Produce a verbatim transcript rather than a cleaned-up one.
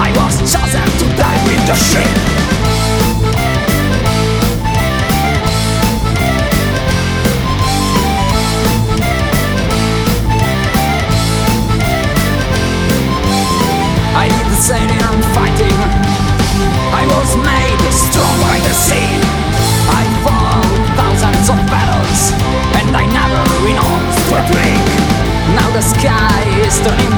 I was chosen to die with the ship. I did the sailing and fighting. I was made strong by the sea. I fought thousands of battles, and I never renounced to a drink. Now the sky is turning